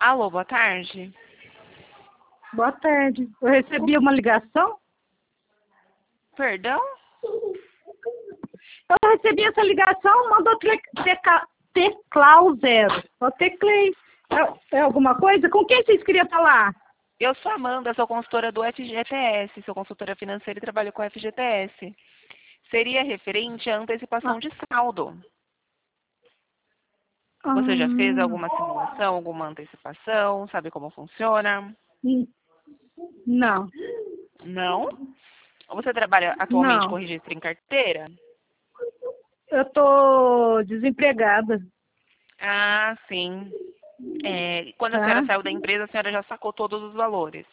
Alô, boa tarde. Boa tarde. Eu recebi uma ligação? Perdão? Eu recebi essa ligação, mandou teclar o 0. Eu teclei. É alguma coisa? Com quem vocês queriam falar? Eu sou Amanda, sou consultora do FGTS, sou consultora financeira e trabalho com o FGTS. Seria referente à antecipação de saldo. Você já fez alguma simulação, alguma antecipação? Sabe como funciona? Não. Não? Você trabalha atualmente com Não. registro em carteira? Eu tô desempregada. Ah, sim. Quando a senhora Tá? saiu da empresa, a senhora já sacou todos os valores.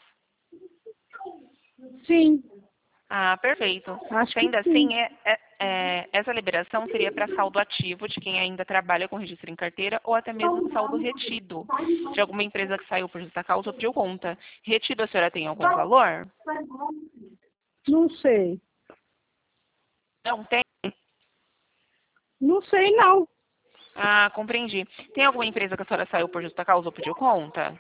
Sim. Ah, perfeito. Acho que Sendo sim. assim, essa liberação seria para saldo ativo de quem ainda trabalha com registro em carteira ou até mesmo saldo retido de alguma empresa que saiu por justa causa ou pediu conta. Retido, a senhora tem algum valor? Não sei. Não tem? Não sei, não. Ah, compreendi. Tem alguma empresa que a senhora saiu por justa causa ou pediu conta?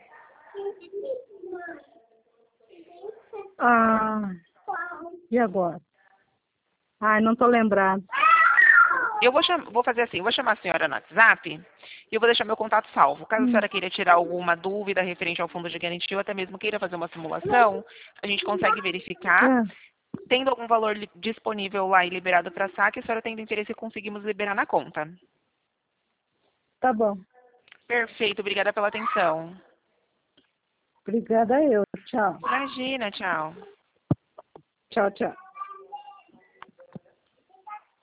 Ah, e agora? Ai, não tô lembrada. Eu vou fazer assim, eu vou chamar a senhora no WhatsApp e eu vou deixar meu contato salvo. Caso a senhora queira tirar alguma dúvida referente ao fundo de garantia ou até mesmo queira fazer uma simulação, a gente consegue verificar. Ah, Tendo algum valor disponível lá e liberado para saque, a senhora tendo interesse, conseguimos liberar na conta. tá bom. Perfeito, obrigada pela atenção. Obrigada eu. Tchau. Imagina, tchau. Tchau, tchau.